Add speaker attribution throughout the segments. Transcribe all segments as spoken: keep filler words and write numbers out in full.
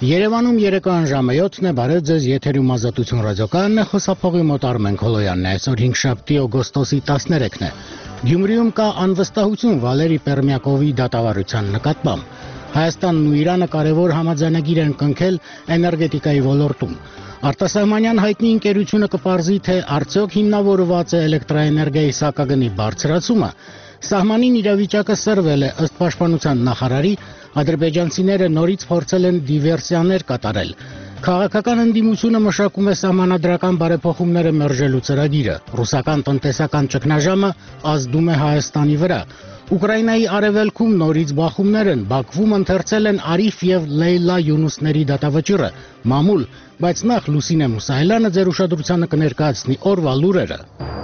Speaker 1: Երևանում երեկոյան ժամը յոթն է, բարև ձեզ, եթերում Ազատություն ռադիոկայանն է, խոսափողի մոտ Արմեն Քոլոյանն է, այսօր հինգշաբթի օգոստոսի տասներեքն է։ Գյումրիում կա անվստահություն Վալերի Պերմյակովի դատավարության նկատմամբ։ Հայաստանն ու Իրանը կարևոր համաձայնագիր են կնքել էներգետիկայի ոլորտում։ Արտասահմանյան հայտնի ընկերությունը կպարզի, թե արդյոք հիմնավորված է էլեկտրաէներգիայի սակագնի բարձրացումը։ Սահմանին իրավիճակը սրվել է, ըստ պաշտպանության նախարարի, ադրբեջանցիները նորից փորձել են դիվերսիաներ կատարել։ Քաղաքական ընդդիմությունը մշակում է սահմանադրական բարեփոխումները մերժելու ծրագիրը։ Ռուսական տնտեսական ճգնաժամը ազդում է Հայաստանի վրա։ Ուկրաինայի արևելքում նորից բախումներ են, Բաքվում ընթերցել են Արիֆ եւ Լեյլա Յունուսների դատավճիռը։ Մամուլ, բայց նախ Լուսինե Մուսայելյանը ձեր ուշադրությանը կներկայացնի օրվա լուրերը։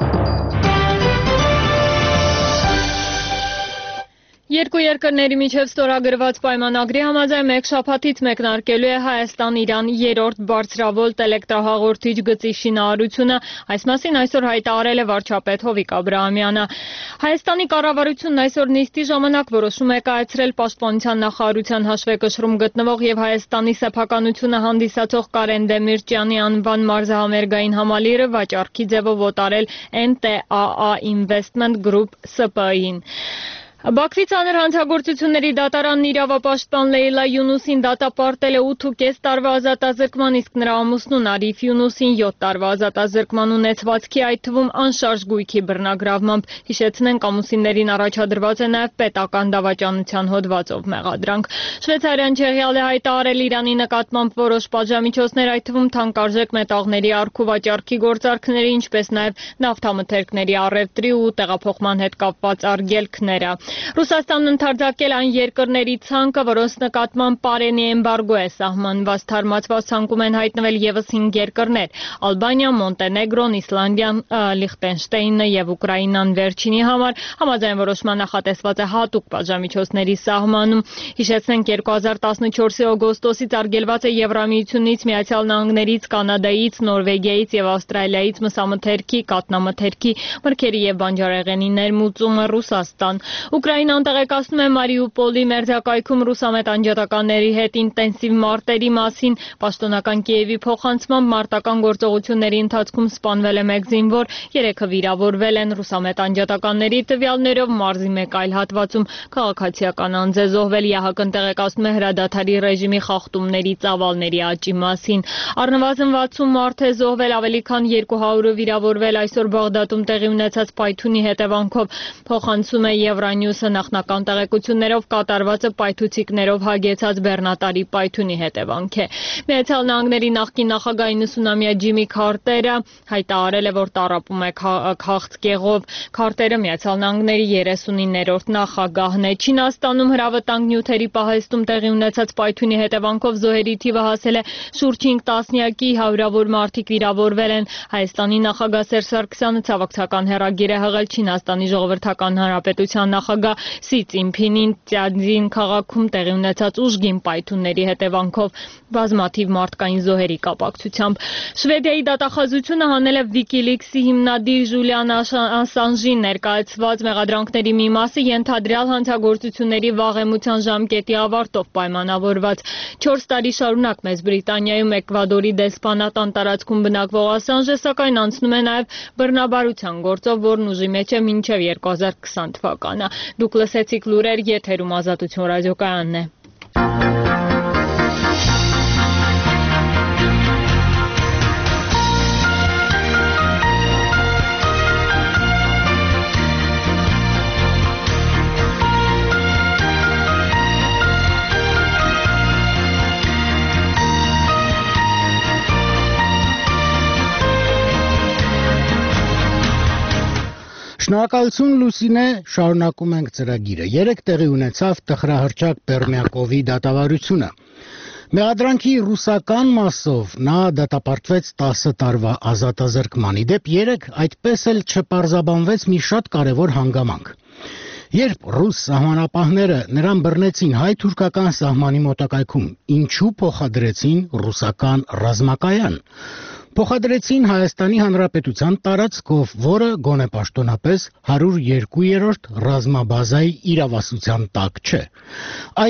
Speaker 2: Երկու երկրների միջև ստորագրված պայմանագրի համաձայն մեկ շաբաթից մեկնարկելու է Հայաստան-Իրան երրորդ բարձրավոլտ էլեկտրահաղորդիչ գծի շինարարությունը, այս մասին այսօր հայտարարել է վարչապետ Հովիկ Աբրահամյանը։ Հայաստանի կառավարությունն այսօր նիստի ժամանակ որոշում է կայացրել պաշտպանության նախարարության հաշվեկշռում գտնվող եւ Հայաստանի սեփականությունը հանդիսացող Կարեն Դեմիրճյանի անվան մարզահամերգային համալիրը վաճառքի ձևով օտարել Էն Տե Ա Ա Investment Group S P I-ին։ Բաքվի ծանր հանցագործությունների դատարանն իրավապաշտպան Լեյլա Յունուսին դատապարտել է ութ տարվա ազատազրկման, իսկ նրա ամուսնուն Արիֆ Յունուսին յոթ տարվա ազատազրկման ունեցվածքի, այդ թվում անշարժ գույքի բռնագրավմամբ։ Հիշեցնենք, ամուսիններին առաջադրված է նաև պետական դավաճանության հոդվածով մեղադրանք։ Շվեյցարիան Չեխիալ է հայտարարել Իրանի նկատմամբ որոշ պատժամիջոցներ, այդ թվում թանկարժեք մետաղների առք ու վաճառքի գործարքների, ինչպես նաև նավթամթերքների առևտրի ու տեղափոխման հետ կապված արգելքները։ Ռուսաստանն ընդարձակել այն երկրների ցանկը, որոնց նկատմամբ պարենի էմբարգո է սահմանված, թարմացված ցանկում են հայտնվել ևս հինգ երկրներ՝ Ալբանիան, Մոնտենեգրոն, Իսլանդիան, Լիխտենշտեյնը եւ Ուկրաինան վերջինի համար համաձայն որոշման նախատեսված է հատուկ պատժամիջոցների սահմանում։ Հիշեցնենք, երկու հազար տասնչորսի օգոստոսից արգելված է Եվրամիությունից, Միացյալ Նահանգներից, Կանադայից, Նորվեգիայից եւ Ավստրալիայից մսամթերքի, կաթնամթերքի, մրգերի եւ բանջարեղենի ներմուծումը Ռուսաստան։ Ուկրաինան տեղեկացնում է Մարիուպոլի մերձակայքում ռուսամետ անջատականների հետ ինտենսիվ մարտերի մասին։ Պաշտոնական Կիևի փոխանցմամբ մարտական գործողությունների ընթացքում սպանվել է մեկ զինվոր, երեքը վիրավորվել են ռուսամետ անջատականների տվյալներով մարզի մեկ այլ հատվածում քաղաքացիական անձ է զոհվել։ ԵԱՀԿ-ն տեղեկացնում է հրադադարի ռեժիմի խախտումների ծավալների աճի մասին։ Առնվազն վաթսուն մարդ է զոհվել, ավելի քան երկու հարյուրը վիրավորվել այսօր Բաղդադում տեղի ունեցած պայթյունի հետևանքով։ Փոխանցում է Евроньюսը նախնական տեղեկություններով կատարվածը պայթուցիկներով հագեցած բեռնատարի պայթյունի հետևանք է։ Միացյալ Նահանգների նախկին նախագահ իննսունամյա Ջիմի Քարտերը հայտարարել է, որ տառապում է քաղցկեղով։ Քարտերը Միացյալ Նահանգների երեսունիններորդ նախագահն է։ Չինաստանում հրավտանգ նյութերի պահեստում տեղի ունեցած պայթյունի հետևանքով զոհերի թիվը հասել է շուրջ հինգ տասնյակի, հարյուրավոր մարդիկ վիրավորվել են։ Հայաստանի նախագահ Սերժ Սարգսյանը ցավակցական հեռագիր է հղել Չինաստանի Ժողովրդական Հանրապետության նախագահ Սի Ցզինփինին Տիանջին քաղաքում տեղի ունեցած ուժգին պայթյունների հետևանքով բազմաթիվ մարդկային զոհերի կապակցությամբ։ Շվեդիայի դատախազությունը հանել է Wikileaks-ի հիմնադիր Ժուլիան Ասանժի ներկայացված մեղադրանքների մի մասը ենթադրյալ հանցագործությունների վաղեմության ժամկետի ավարտով պայմանավորված։ չորս տարի շարունակ Մեծ Բրիտանիայում Էկվադորի դեսպանատան տարածքում բնակվող Ասանժը սակայն անցնում է նաև բռնաբարության գործով, որն ուժի մեջ է մինչև երկու հազար քսան թվականը։ Դուք լսեցիք լուրեր, եթերում Ազատություն ռադիոկայանն է։
Speaker 1: Շնորհակալություն Լուսինե, շարունակում ենք ծրագիրը։ Երեկ տեղի ունեցավ տխրահռչակ Պերմյակովի դատավարությունը։ Մեղադրանքի ռուսական մասով նա դատապարտվեց տասը տարվա ազատազրկման։ Իդեպ երեկ այդպես էլ չպարզաբանվեց մի շատ կարևոր հանգամանք։ Երբ ռուս սահմանապահները նրան բռնեցին հայ-թուրքական սահմանի մոտակայքում, ինչու փոխադրեցին ռուսական ռազմակայան։ Փոխադրեցին Հայաստանի Հանրապետության տարածքով, որը գոնե պաշտոնապես հարյուր երկու երրորդ ռազմաբազայի իրավասության տակ չէ։